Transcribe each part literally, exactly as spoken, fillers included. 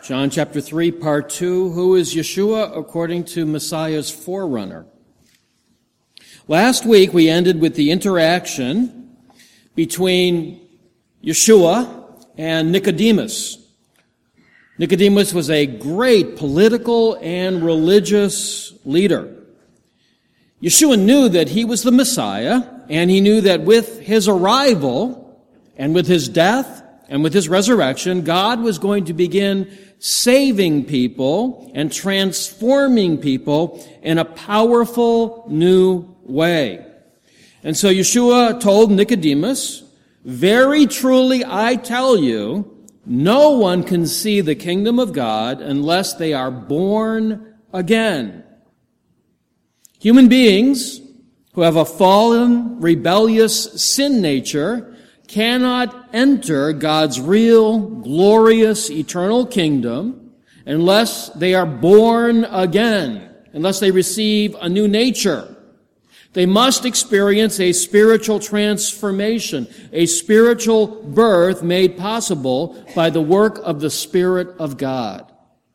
John chapter three, part two, who is Yeshua according to Messiah's forerunner? Last week we ended with the interaction between Yeshua and Nicodemus. Nicodemus was a great political and religious leader. Yeshua knew that he was the Messiah, and he knew that with his arrival and with his death and with his resurrection, God was going to begin saving people and transforming people in a powerful new way. And so Yeshua told Nicodemus, "Very truly I tell you, no one can see the kingdom of God unless they are born again." Human beings who have a fallen, rebellious sin nature cannot enter God's real, glorious, eternal kingdom unless they are born again, unless they receive a new nature. They must experience a spiritual transformation, a spiritual birth made possible by the work of the Spirit of God.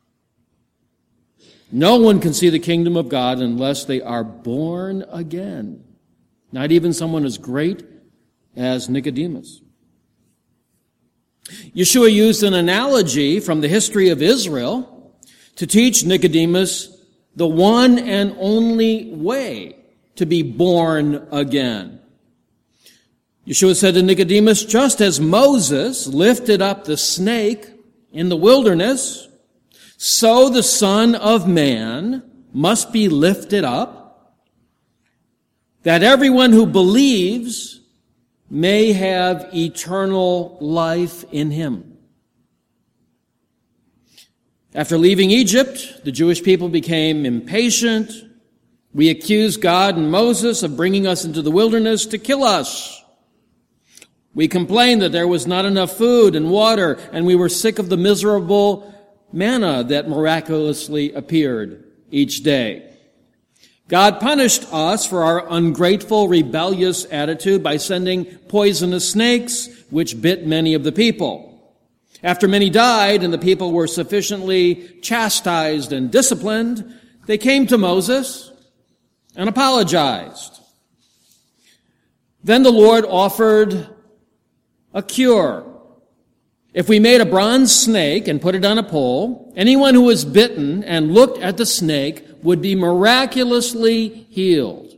No one can see the kingdom of God unless they are born again. Not even someone as great as Nicodemus. Yeshua used an analogy from the history of Israel to teach Nicodemus the one and only way to be born again. Yeshua said to Nicodemus, just as Moses lifted up the snake in the wilderness, so the Son of Man must be lifted up, that everyone who believes may have eternal life in him. After leaving Egypt, the Jewish people became impatient. We accused God and Moses of bringing us into the wilderness to kill us. We complained that there was not enough food and water, and we were sick of the miserable manna that miraculously appeared each day. God punished us for our ungrateful, rebellious attitude by sending poisonous snakes, which bit many of the people. After many died and the people were sufficiently chastised and disciplined, they came to Moses and apologized. Then the Lord offered a cure. If we made a bronze snake and put it on a pole, anyone who was bitten and looked at the snake would be miraculously healed.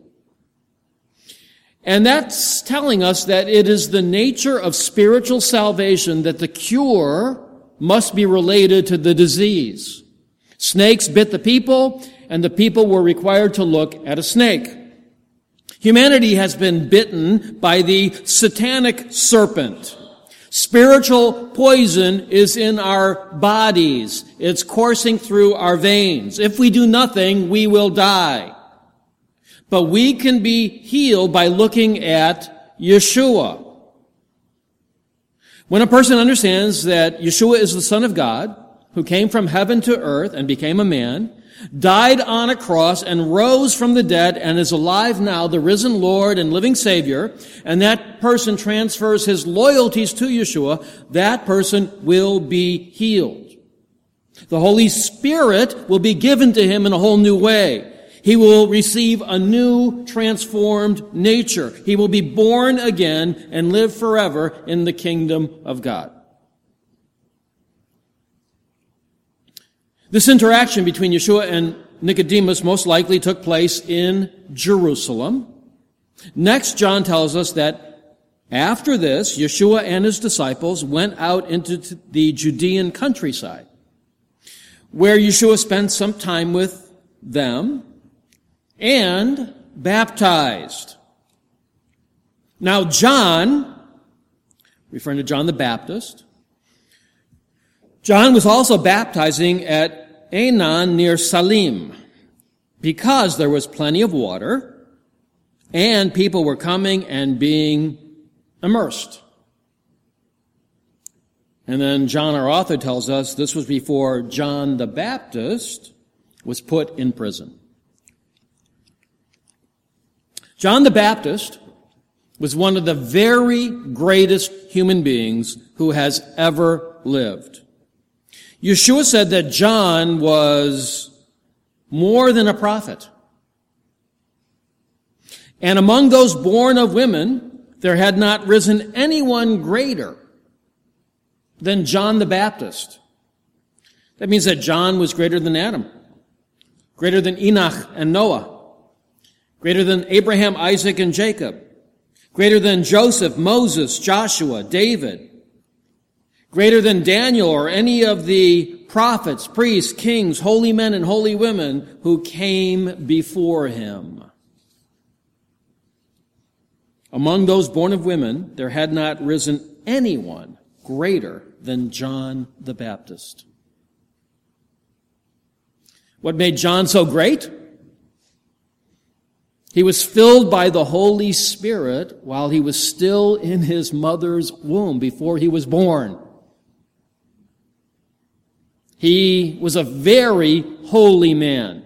And that's telling us that it is the nature of spiritual salvation that the cure must be related to the disease. Snakes bit the people, and the people were required to look at a snake. Humanity has been bitten by the satanic serpent. Spiritual poison is in our bodies. It's coursing through our veins. If we do nothing, we will die. But we can be healed by looking at Yeshua. When a person understands that Yeshua is the Son of God, who came from heaven to earth and became a man, died on a cross and rose from the dead and is alive now, the risen Lord and living Savior, and that person transfers his loyalties to Yeshua, that person will be healed. The Holy Spirit will be given to him in a whole new way. He will receive a new transformed nature. He will be born again and live forever in the kingdom of God. This interaction between Yeshua and Nicodemus most likely took place in Jerusalem. Next, John tells us that after this, Yeshua and his disciples went out into the Judean countryside, where Yeshua spent some time with them and baptized. Now, John, referring to John the Baptist, John was also baptizing at Aenon near Salim, because there was plenty of water and people were coming and being immersed. And then John, our author, tells us this was before John the Baptist was put in prison. John the Baptist was one of the very greatest human beings who has ever lived. Yeshua said that John was more than a prophet. And among those born of women, there had not risen anyone greater than John the Baptist. That means that John was greater than Adam, greater than Enoch and Noah, greater than Abraham, Isaac, and Jacob, greater than Joseph, Moses, Joshua, David, greater than Daniel or any of the prophets, priests, kings, holy men, and holy women who came before him. Among those born of women, there had not risen anyone greater than John the Baptist. What made John so great? He was filled by the Holy Spirit while he was still in his mother's womb, before he was born. He was a very holy man.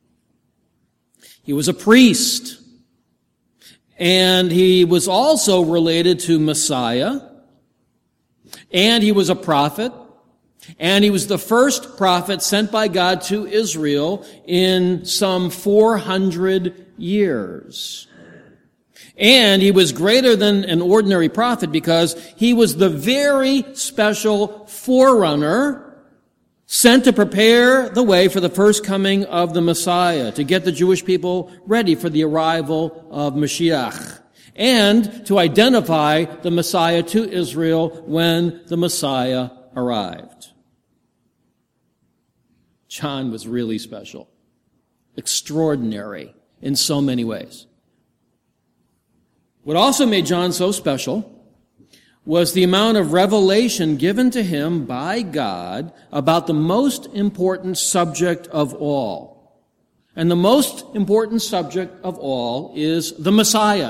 He was a priest. And he was also related to Messiah. And he was a prophet. And he was the first prophet sent by God to Israel in some four hundred years. And he was greater than an ordinary prophet because he was the very special forerunner sent to prepare the way for the first coming of the Messiah, to get the Jewish people ready for the arrival of Mashiach, and to identify the Messiah to Israel when the Messiah arrived. John was really special, extraordinary in so many ways. What also made John so special was the amount of revelation given to him by God about the most important subject of all. And the most important subject of all is the Messiah.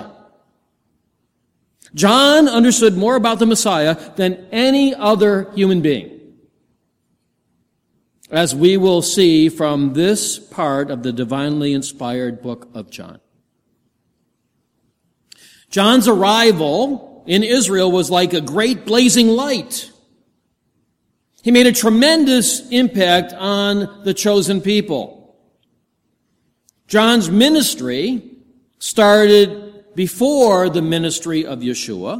John understood more about the Messiah than any other human being, as we will see from this part of the divinely inspired book of John. John's arrival in Israel was like a great blazing light. He made a tremendous impact on the chosen people. John's ministry started before the ministry of Yeshua.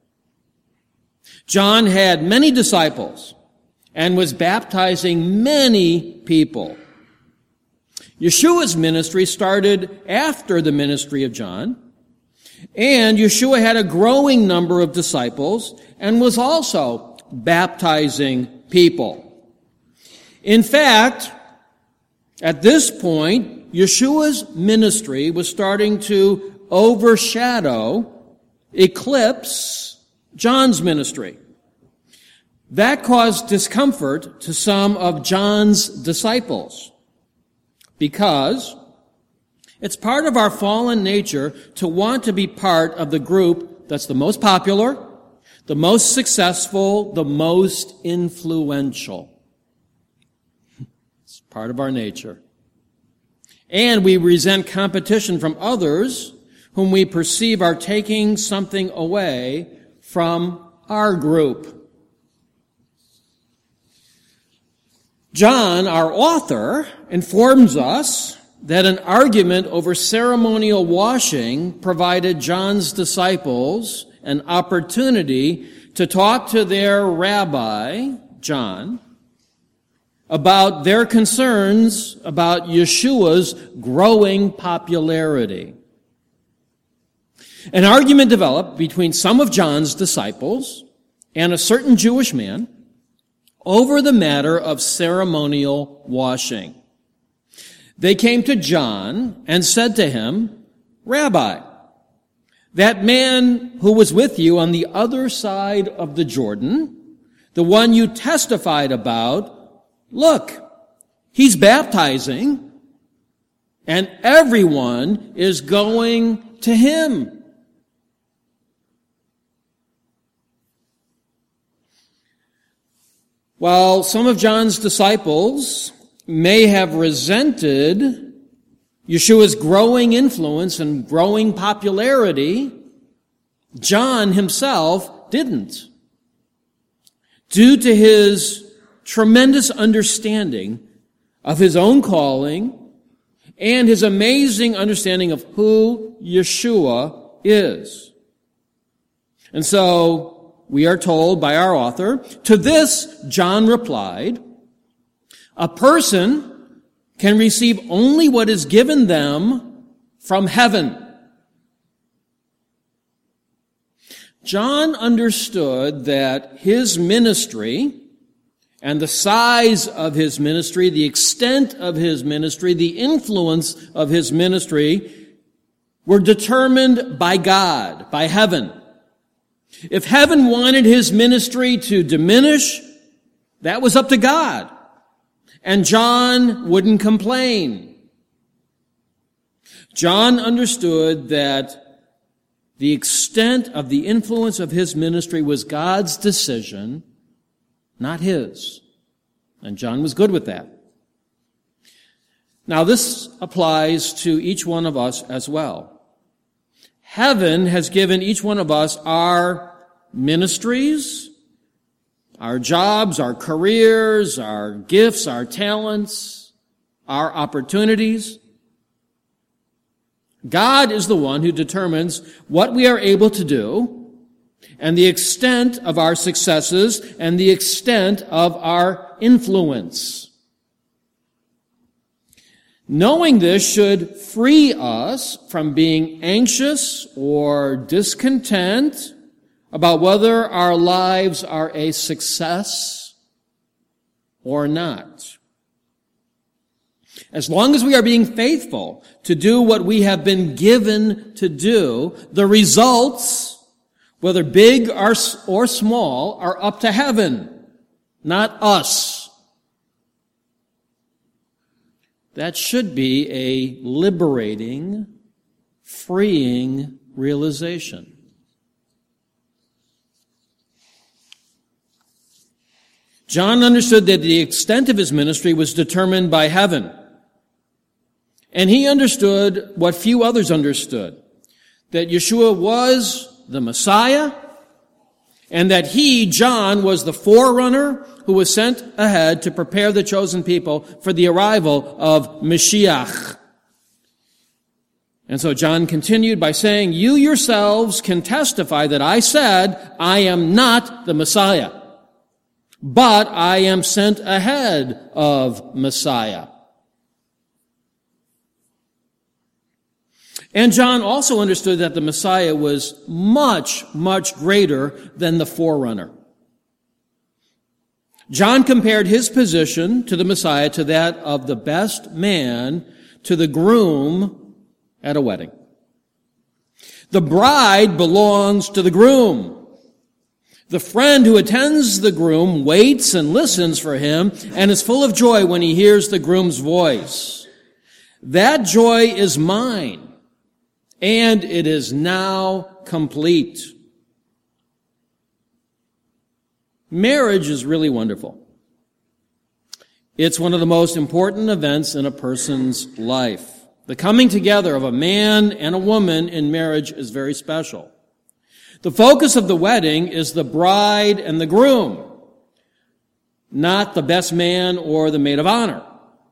John had many disciples and was baptizing many people. Yeshua's ministry started after the ministry of John. And Yeshua had a growing number of disciples and was also baptizing people. In fact, at this point, Yeshua's ministry was starting to overshadow, eclipse John's ministry. That caused discomfort to some of John's disciples because it's part of our fallen nature to want to be part of the group that's the most popular, the most successful, the most influential. It's part of our nature. And we resent competition from others whom we perceive are taking something away from our group. John, our author, informs us that an argument over ceremonial washing provided John's disciples an opportunity to talk to their rabbi, John, about their concerns about Yeshua's growing popularity. An argument developed between some of John's disciples and a certain Jewish man over the matter of ceremonial washing. They came to John and said to him, "Rabbi, that man who was with you on the other side of the Jordan, the one you testified about, look, he's baptizing, and everyone is going to him." While some of John's disciples may have resented Yeshua's growing influence and growing popularity, John himself didn't. Due to his tremendous understanding of his own calling and his amazing understanding of who Yeshua is. And so we are told by our author, to this John replied, a person can receive only what is given them from heaven. John understood that his ministry and the size of his ministry, the extent of his ministry, the influence of his ministry were determined by God, by heaven. If heaven wanted his ministry to diminish, that was up to God. And John wouldn't complain. John understood that the extent of the influence of his ministry was God's decision, not his. And John was good with that. Now, this applies to each one of us as well. Heaven has given each one of us our ministries, our jobs, our careers, our gifts, our talents, our opportunities. God is the one who determines what we are able to do and the extent of our successes and the extent of our influence. Knowing this should free us from being anxious or discontent about whether our lives are a success or not. As long as we are being faithful to do what we have been given to do, the results, whether big or small, are up to heaven, not us. That should be a liberating, freeing realization. John understood that the extent of his ministry was determined by heaven. And he understood what few others understood, that Yeshua was the Messiah, and that he, John, was the forerunner who was sent ahead to prepare the chosen people for the arrival of Mashiach. And so John continued by saying, you yourselves can testify that I said, I am not the Messiah, but I am sent ahead of Messiah. And John also understood that the Messiah was much, much greater than the forerunner. John compared his position to the Messiah to that of the best man to the groom at a wedding. The bride belongs to the groom. The friend who attends the groom waits and listens for him and is full of joy when he hears the groom's voice. That joy is mine. And it is now complete. Marriage is really wonderful. It's one of the most important events in a person's life. The coming together of a man and a woman in marriage is very special. The focus of the wedding is the bride and the groom, not the best man or the maid of honor.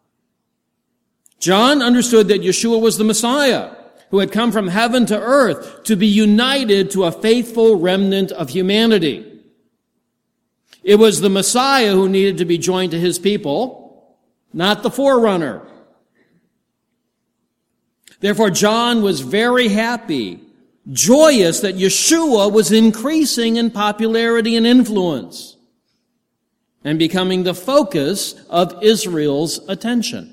John understood that Yeshua was the Messiah, who had come from heaven to earth to be united to a faithful remnant of humanity. It was the Messiah who needed to be joined to his people, not the forerunner. Therefore, John was very happy, joyous that Yeshua was increasing in popularity and influence and becoming the focus of Israel's attention.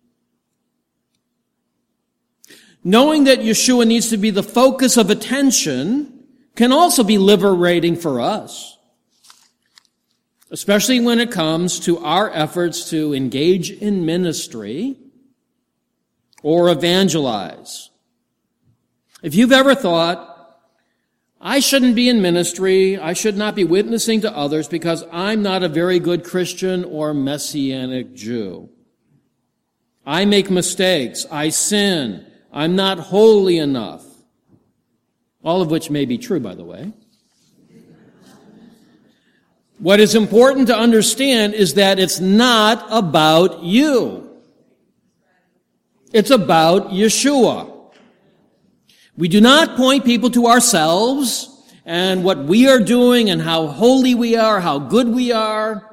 Knowing that Yeshua needs to be the focus of attention can also be liberating for us, especially when it comes to our efforts to engage in ministry or evangelize. If you've ever thought, I shouldn't be in ministry, I should not be witnessing to others because I'm not a very good Christian or Messianic Jew. I make mistakes, I sin, I'm not holy enough. All of which may be true, by the way. What is important to understand is that it's not about you. It's about Yeshua. We do not point people to ourselves and what we are doing and how holy we are, how good we are.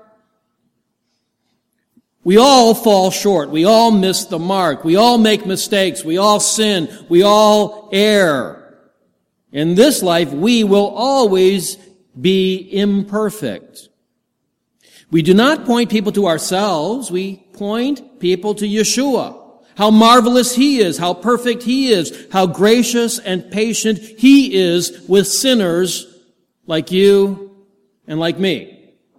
We all fall short. We all miss the mark. We all make mistakes. We all sin. We all err. In this life, we will always be imperfect. We do not point people to ourselves. We point people to Yeshua. How marvelous He is, how perfect He is, how gracious and patient He is with sinners like you and like me.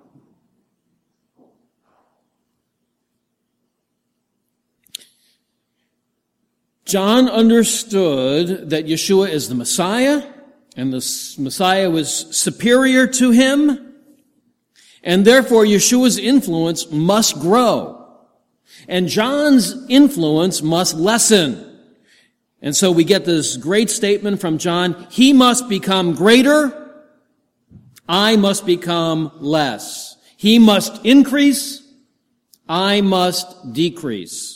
John understood that Yeshua is the Messiah, and the Messiah was superior to him, and therefore Yeshua's influence must grow. And John's influence must lessen. And so we get this great statement from John, he must become greater, I must become less. He must increase, I must decrease.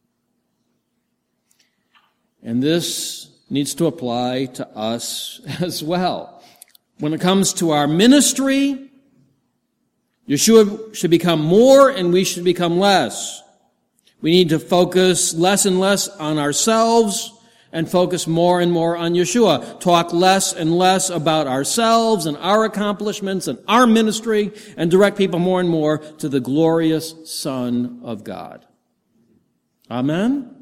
And this needs to apply to us as well. When it comes to our ministry, Yeshua should become more and we should become less. We need to focus less and less on ourselves and focus more and more on Yeshua. Talk less and less about ourselves and our accomplishments and our ministry and direct people more and more to the glorious Son of God. Amen?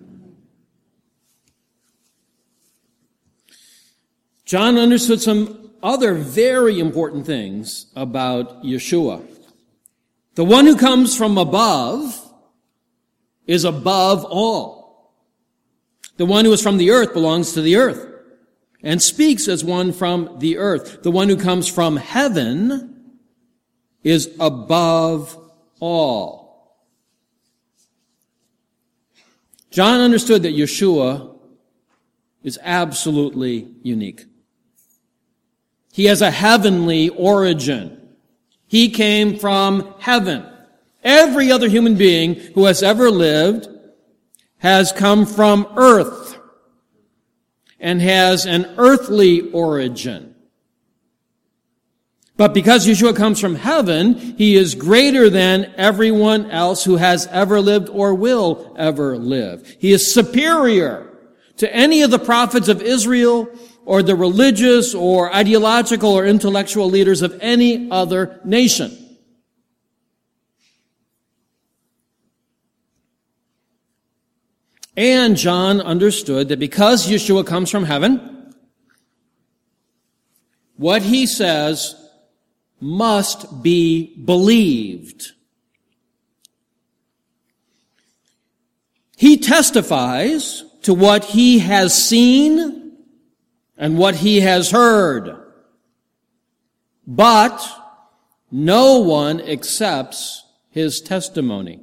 John understood some other very important things about Yeshua. The one who comes from above is above all. The one who is from the earth belongs to the earth and speaks as one from the earth. The one who comes from heaven is above all. John understood that Yeshua is absolutely unique. He has a heavenly origin. He came from heaven. Every other human being who has ever lived has come from earth and has an earthly origin. But because Yeshua comes from heaven, He is greater than everyone else who has ever lived or will ever live. He is superior to any of the prophets of Israel or the religious or ideological or intellectual leaders of any other nation. And John understood that because Yeshua comes from heaven, what he says must be believed. He testifies to what he has seen and what he has heard. But no one accepts his testimony.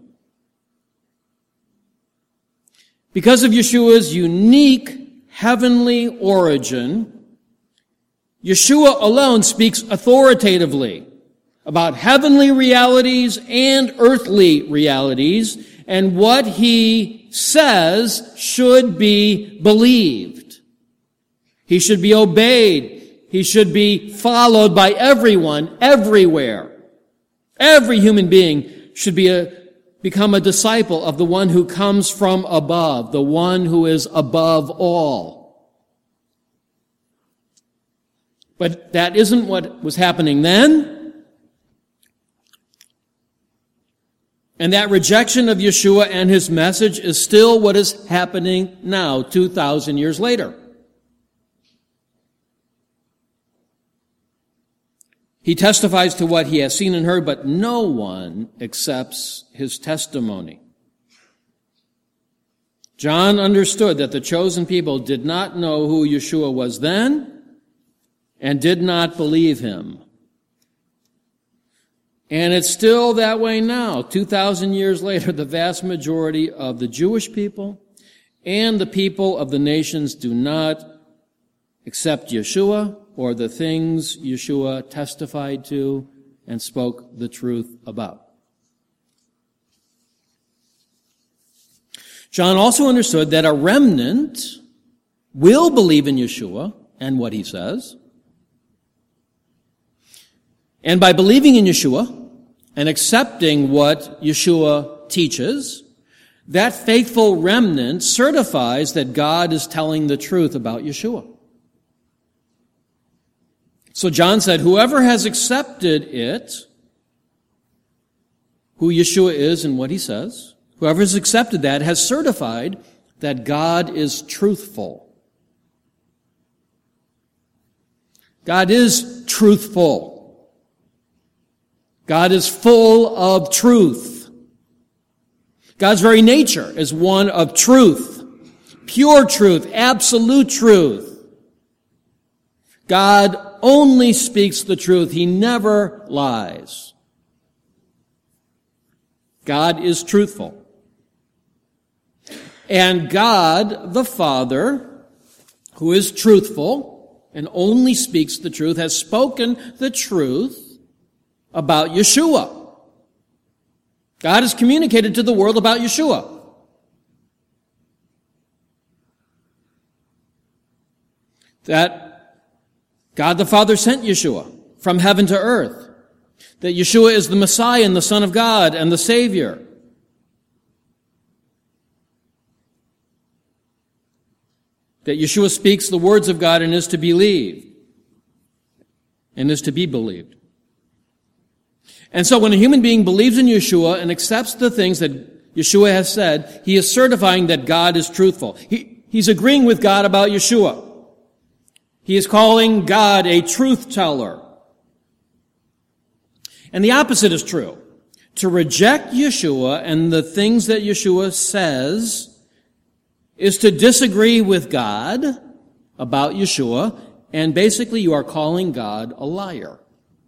Because of Yeshua's unique heavenly origin, Yeshua alone speaks authoritatively about heavenly realities and earthly realities, and what he says should be believed. He should be obeyed. He should be followed by everyone, everywhere. Every human being should be a become a disciple of the one who comes from above, the one who is above all. But that isn't what was happening then. And that rejection of Yeshua and his message is still what is happening now, two thousand years later. He testifies to what he has seen and heard, but no one accepts his testimony. John understood that the chosen people did not know who Yeshua was then and did not believe him. And it's still that way now. two thousand years later, the vast majority of the Jewish people and the people of the nations do not accept Yeshua or the things Yeshua testified to and spoke the truth about. John also understood that a remnant will believe in Yeshua and what he says. And by believing in Yeshua and accepting what Yeshua teaches, that faithful remnant certifies that God is telling the truth about Yeshua. So John said, whoever has accepted it, who Yeshua is and what he says, whoever has accepted that has certified that God is truthful. God is truthful. God is full of truth. God's very nature is one of truth, pure truth, absolute truth. God only speaks the truth. He never lies. God is truthful. And God, the Father, who is truthful and only speaks the truth, has spoken the truth about Yeshua. God has communicated to the world about Yeshua. That God the Father sent Yeshua from heaven to earth. That Yeshua is the Messiah and the Son of God and the Savior. That Yeshua speaks the words of God and is to believe. And is to be believed. And so when a human being believes in Yeshua and accepts the things that Yeshua has said, he is certifying that God is truthful. He, he's agreeing with God about Yeshua. He is calling God a truth teller. And the opposite is true. To reject Yeshua and the things that Yeshua says is to disagree with God about Yeshua, and basically you are calling God a liar.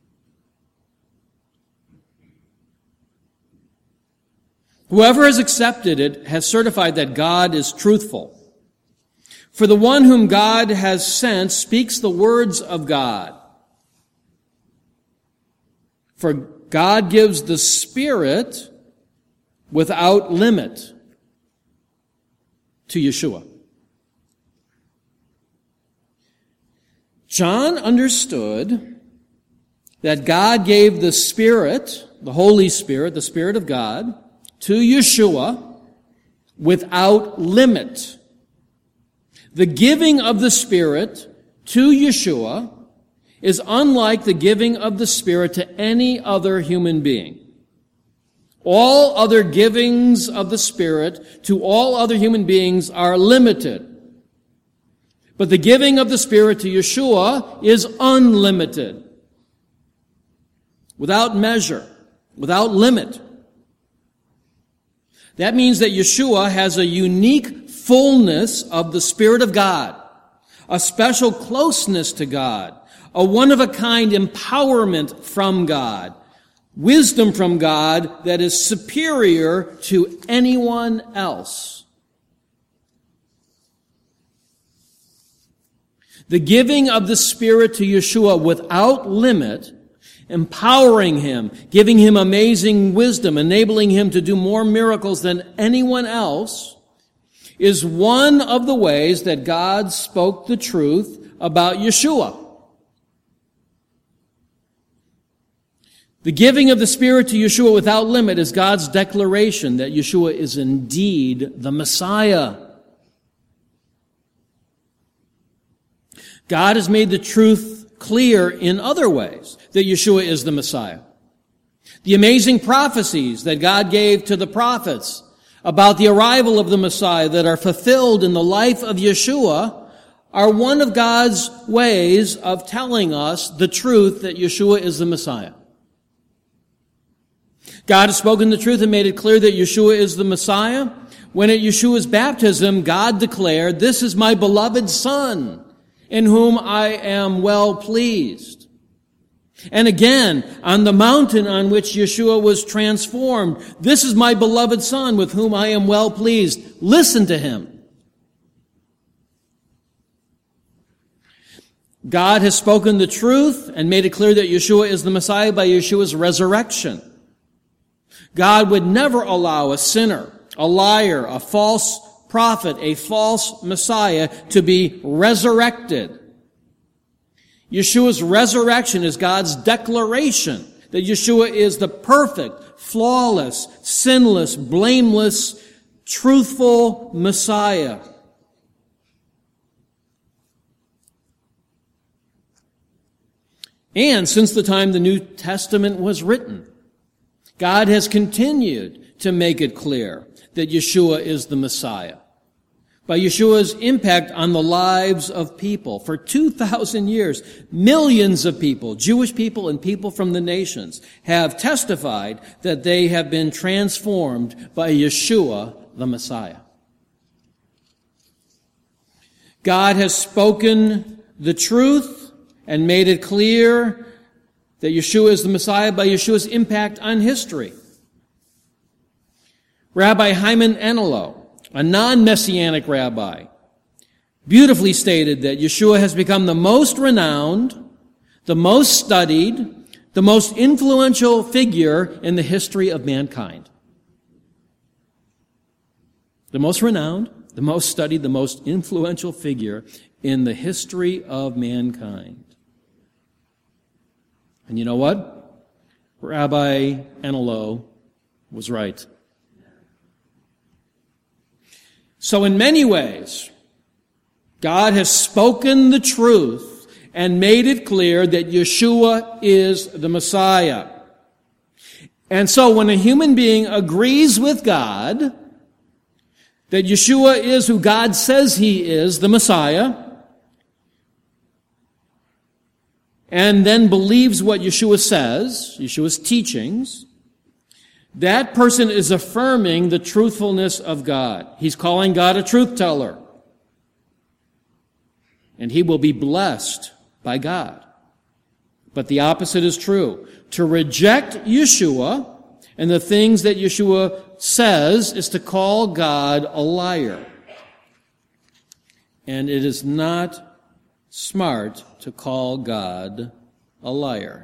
Whoever has accepted it has certified that God is truthful. For the one whom God has sent speaks the words of God. For God gives the Spirit without limit to Yeshua. John understood that God gave the Spirit, the Holy Spirit, the Spirit of God, to Yeshua without limit. The giving of the Spirit to Yeshua is unlike the giving of the Spirit to any other human being. All other givings of the Spirit to all other human beings are limited. But the giving of the Spirit to Yeshua is unlimited, without measure, without limit. That means that Yeshua has a unique fullness of the Spirit of God, a special closeness to God, a one-of-a-kind empowerment from God, wisdom from God that is superior to anyone else. The giving of the Spirit to Yeshua without limit, empowering him, giving him amazing wisdom, enabling him to do more miracles than anyone else, is one of the ways that God spoke the truth about Yeshua. The giving of the Spirit to Yeshua without limit is God's declaration that Yeshua is indeed the Messiah. God has made the truth clear in other ways that Yeshua is the Messiah. The amazing prophecies that God gave to the prophets about the arrival of the Messiah that are fulfilled in the life of Yeshua are one of God's ways of telling us the truth that Yeshua is the Messiah. God has spoken the truth and made it clear that Yeshua is the Messiah. When at Yeshua's baptism, God declared, "This is my beloved Son, in whom I am well pleased." And again, on the mountain on which Yeshua was transformed, "This is my beloved Son, with whom I am well pleased. Listen to him." God has spoken the truth and made it clear that Yeshua is the Messiah by Yeshua's resurrection. God would never allow a sinner, a liar, a false prophet, a false Messiah to be resurrected. Yeshua's resurrection is God's declaration that Yeshua is the perfect, flawless, sinless, blameless, truthful Messiah. And since the time the New Testament was written, God has continued to make it clear that Yeshua is the Messiah. By Yeshua's impact on the lives of people. For two thousand years, millions of people, Jewish people and people from the nations, have testified that they have been transformed by Yeshua, the Messiah. God has spoken the truth and made it clear that Yeshua is the Messiah by Yeshua's impact on history. Rabbi Hyman Enelo, a non-messianic rabbi, beautifully stated that Yeshua has become the most renowned, the most studied, the most influential figure in the history of mankind. The most renowned, the most studied, the most influential figure in the history of mankind. And you know what? Rabbi Enelo was right. So in many ways, God has spoken the truth and made it clear that Yeshua is the Messiah. And so when a human being agrees with God that Yeshua is who God says he is, the Messiah, and then believes what Yeshua says, Yeshua's teachings, that person is affirming the truthfulness of God. He's calling God a truth teller. And he will be blessed by God. But the opposite is true. To reject Yeshua and the things that Yeshua says is to call God a liar. And it is not smart to call God a liar.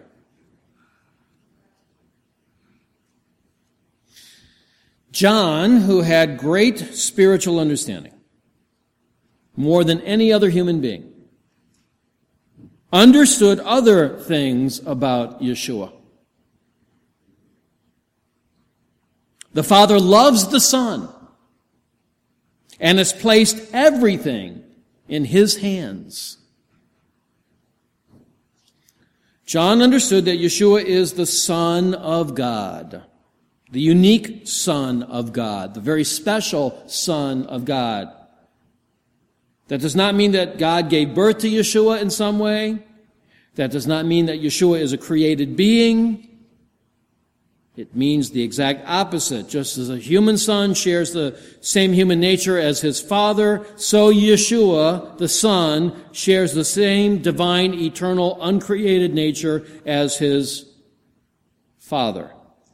John, who had great spiritual understanding, more than any other human being, understood other things about Yeshua. The Father loves the Son and has placed everything in His hands. John understood that Yeshua is the Son of God, the unique Son of God, the very special Son of God. That does not mean that God gave birth to Yeshua in some way. That does not mean that Yeshua is a created being. It means the exact opposite. Just as a human son shares the same human nature as his Father, so Yeshua, the Son, shares the same divine, eternal, uncreated nature as his Father.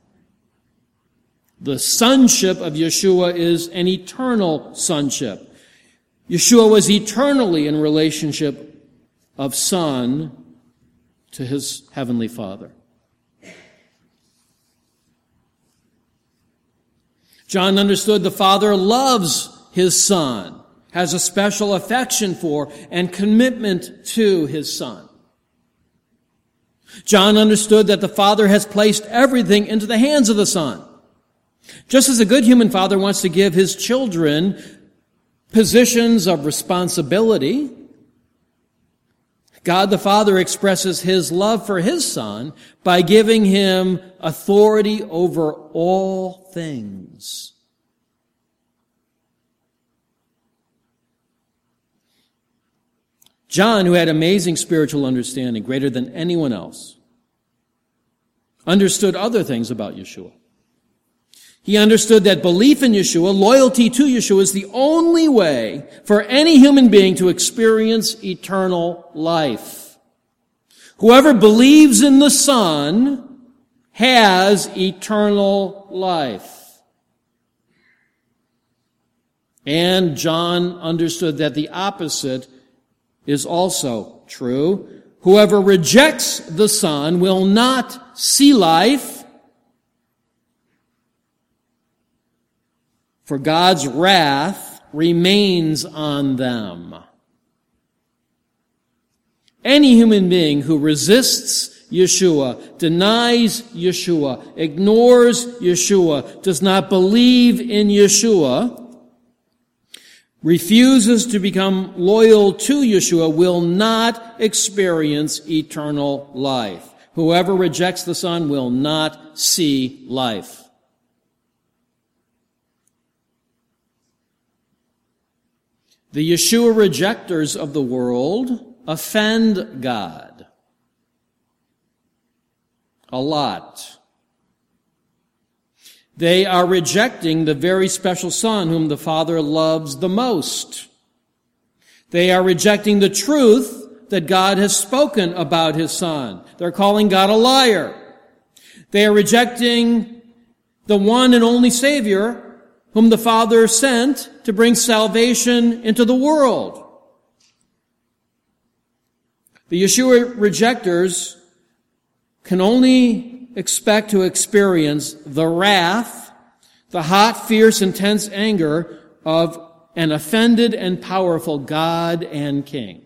The sonship of Yeshua is an eternal sonship. Yeshua was eternally in relationship of Son to his heavenly Father. John understood the Father loves his Son, has a special affection for and commitment to his Son. John understood that the Father has placed everything into the hands of the Son. Just as a good human father wants to give his children positions of responsibility, God the Father expresses his love for his Son by giving him authority over all things. John, who had amazing spiritual understanding, greater than anyone else, understood other things about Yeshua. He understood that belief in Yeshua, loyalty to Yeshua, is the only way for any human being to experience eternal life. Whoever believes in the Son has eternal life. And John understood that the opposite is also true. Whoever rejects the Son will not see life, for God's wrath remains on them. Any human being who resists Yeshua, denies Yeshua, ignores Yeshua, does not believe in Yeshua, refuses to become loyal to Yeshua, will not experience eternal life. Whoever rejects the Son will not see life. The Yeshua rejectors of the world offend God a lot. They are rejecting the very special Son whom the Father loves the most. They are rejecting the truth that God has spoken about His Son. They're calling God a liar. They are rejecting the one and only Savior whom the Father sent to bring salvation into the world. The Yeshua rejectors can only expect to experience the wrath, the hot, fierce, intense anger of an offended and powerful God and King.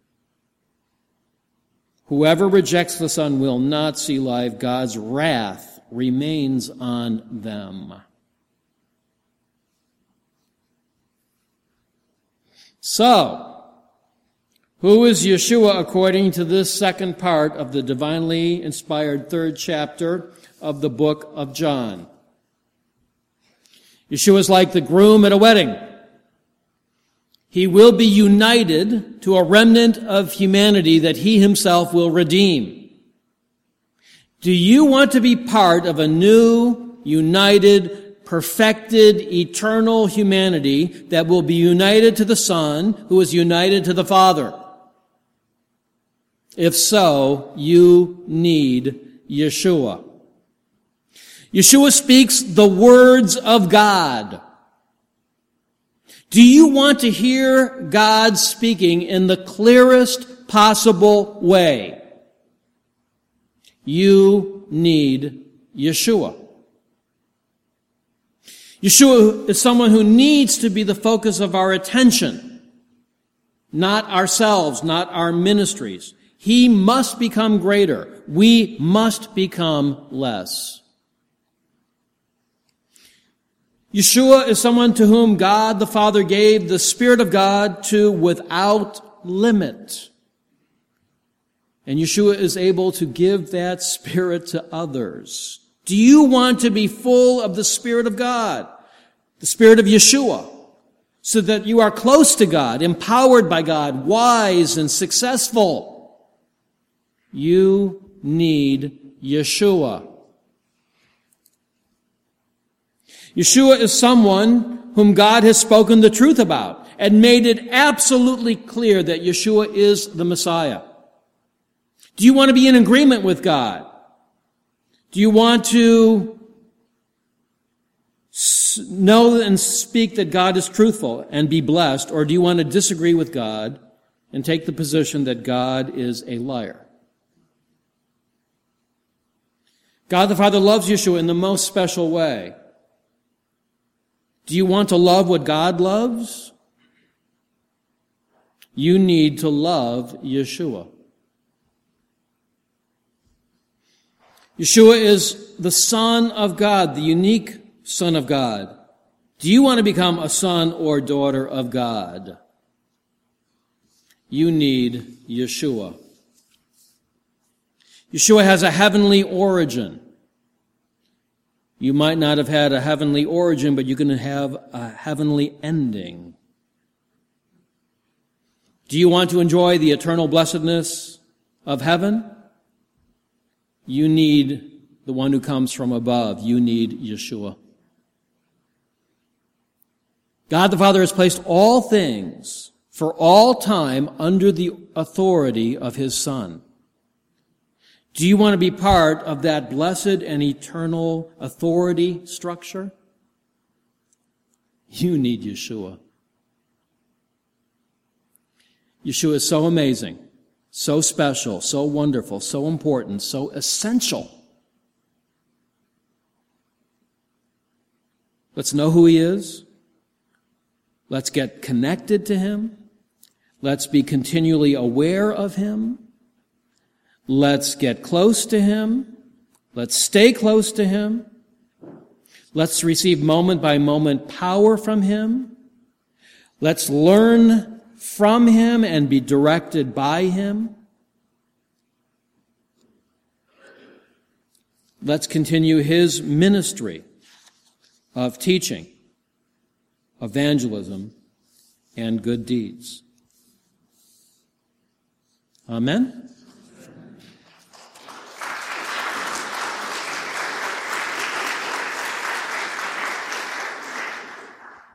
Whoever rejects the Son will not see life. God's wrath remains on them. So, who is Yeshua according to this second part of the divinely inspired third chapter of the book of John? Yeshua is like the groom at a wedding. He will be united to a remnant of humanity that he himself will redeem. Do you want to be part of a new, united, perfected, eternal humanity that will be united to the Son, who is united to the Father? If so, you need Yeshua. Yeshua speaks the words of God. Do you want to hear God speaking in the clearest possible way? You need Yeshua. Yeshua is someone who needs to be the focus of our attention, not ourselves, not our ministries. He must become greater. We must become less. Yeshua is someone to whom God the Father gave the Spirit of God to without limit. And Yeshua is able to give that Spirit to others. Do you want to be full of the Spirit of God, the Spirit of Yeshua, so that you are close to God, empowered by God, wise and successful? You need Yeshua. Yeshua is someone whom God has spoken the truth about and made it absolutely clear that Yeshua is the Messiah. Do you want to be in agreement with God? Do you want to know and speak that God is truthful and be blessed, or do you want to disagree with God and take the position that God is a liar? God the Father loves Yeshua in the most special way. Do you want to love what God loves? You need to love Yeshua. Yeshua is the Son of God, the unique Son of God. Do you want to become a son or daughter of God? You need Yeshua. Yeshua has a heavenly origin. You might not have had a heavenly origin, but you can have a heavenly ending. Do you want to enjoy the eternal blessedness of heaven? You need the one who comes from above. You need Yeshua. God the Father has placed all things for all time under the authority of His Son. Do you want to be part of that blessed and eternal authority structure? You need Yeshua. Yeshua is so amazing, so special, so wonderful, so important, so essential. Let's know who he is. Let's get connected to him. Let's be continually aware of him. Let's get close to him. Let's stay close to him. Let's receive moment by moment power from him. Let's learn from him and be directed by him. Let's continue his ministry of teaching, evangelism, and good deeds. Amen.